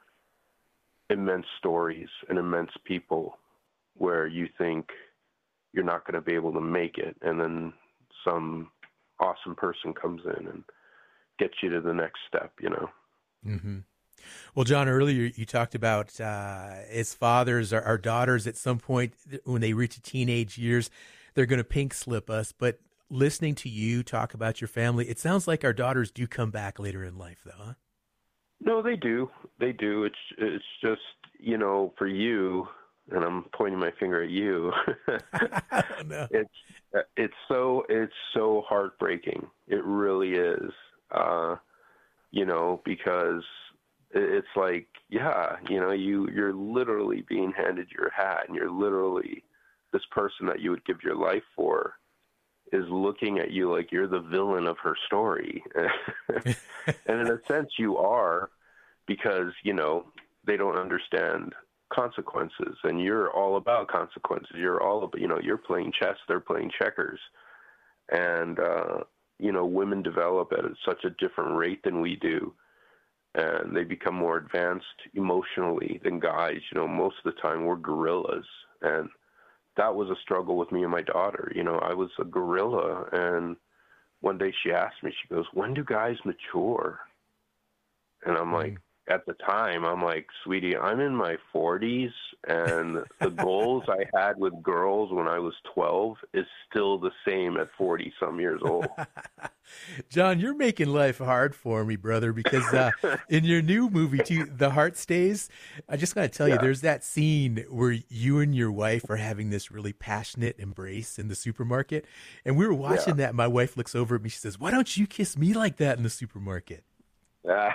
immense stories and immense people where you think you're not going to be able to make it. And then some awesome person comes in and gets you to the next step, you know? Mm-hmm. Well, John, earlier you talked about uh, as fathers, our, our daughters at some point when they reach teenage years, they're going to pink slip us. But listening to you talk about your family, it sounds like our daughters do come back later in life, though, huh? No, they do. They do. It's it's just, you know, for you, and I'm pointing my finger at you. Oh, no. It's it's so it's so heartbreaking. It really is. Uh, you know, because it's like, yeah, you know, you, you're literally being handed your hat, and you're literally, this person that you would give your life for is looking at you like you're the villain of her story. And in a sense you are, because, you know, they don't understand consequences, and you're all about consequences. You're all about, you know, you're playing chess, they're playing checkers. And, uh, you know, women develop at such a different rate than we do. And they become more advanced emotionally than guys. You know, most of the time we're gorillas. And that was a struggle with me and my daughter. You know, I was a gorilla. And one day she asked me, she goes, when do guys mature? And I'm like, at the time, I'm like, sweetie, I'm in my forties, and the goals I had with girls when I was twelve is still the same at forty some years old. John, you're making life hard for me, brother, because uh, in your new movie, too, The Heart Stays, I just got to tell yeah. you, there's that scene where you and your wife are having this really passionate embrace in the supermarket. And we were watching yeah. that. And my wife looks over at me. She says, why don't you kiss me like that in the supermarket? I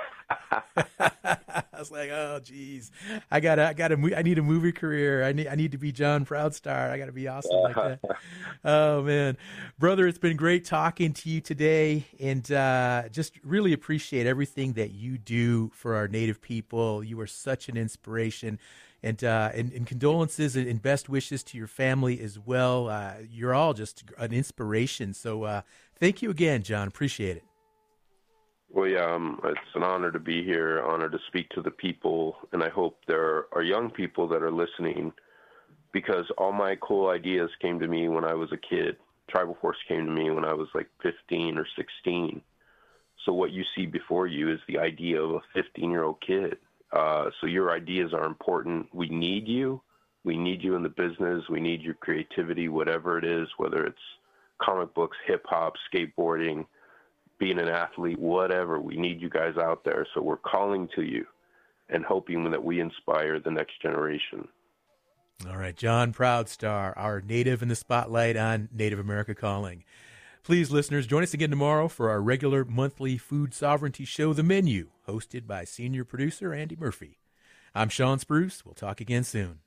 was like, oh, geez, I got I got I need a movie career. I need, I need to be John Proudstar. I got to be awesome like that. Oh, man. Brother, it's been great talking to you today, and uh, just really appreciate everything that you do for our Native people. You are such an inspiration. And, uh, and, and condolences and best wishes to your family as well. Uh, you're all just an inspiration. So uh, thank you again, John. Appreciate it. Well, yeah, um, it's an honor to be here, honor to speak to the people, and I hope there are young people that are listening, because all my cool ideas came to me when I was a kid. Tribal Force came to me when I was like fifteen or sixteen. So what you see before you is the idea of a fifteen-year-old kid. Uh, so your ideas are important. We need you. We need you in the business. We need your creativity, whatever it is, whether it's comic books, hip-hop, skateboarding, being an athlete, whatever. We need you guys out there. So we're calling to you and hoping that we inspire the next generation. All right, John Proudstar, our Native in the Spotlight on Native America Calling. Please, listeners, join us again tomorrow for our regular monthly food sovereignty show, The Menu, hosted by senior producer Andy Murphy. I'm Sean Spruce. We'll talk again soon.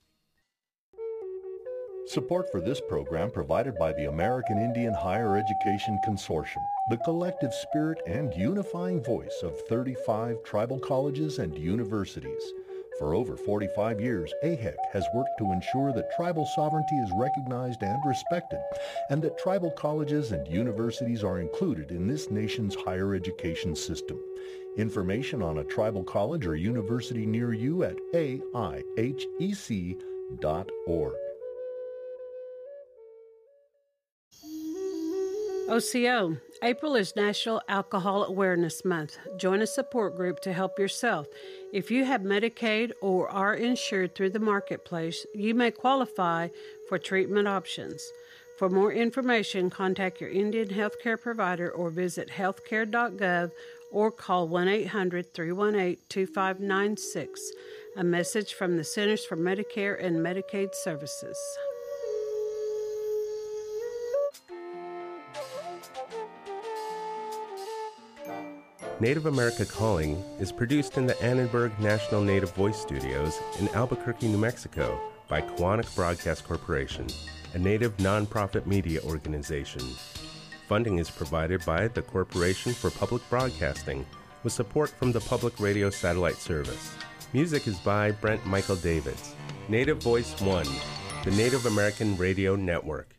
Support for this program provided by the American Indian Higher Education Consortium, the collective spirit and unifying voice of thirty-five tribal colleges and universities. For over forty-five years, A H E C has worked to ensure that tribal sovereignty is recognized and respected, and that tribal colleges and universities are included in this nation's higher education system. Information on a tribal college or university near you at A I H E C dot org. O C O, April is National Alcohol Awareness Month. Join a support group to help yourself. If you have Medicaid or are insured through the marketplace, you may qualify for treatment options. For more information, contact your Indian healthcare provider or visit healthcare dot gov or call one eight hundred, three one eight, two five nine six. A message from the Centers for Medicare and Medicaid Services. Native America Calling is produced in the Annenberg National Native Voice Studios in Albuquerque, New Mexico by Koahnic Broadcast Corporation, a Native nonprofit media organization. Funding is provided by the Corporation for Public Broadcasting with support from the Public Radio Satellite Service. Music is by Brent Michael Davids. Native Voice One, the Native American Radio Network.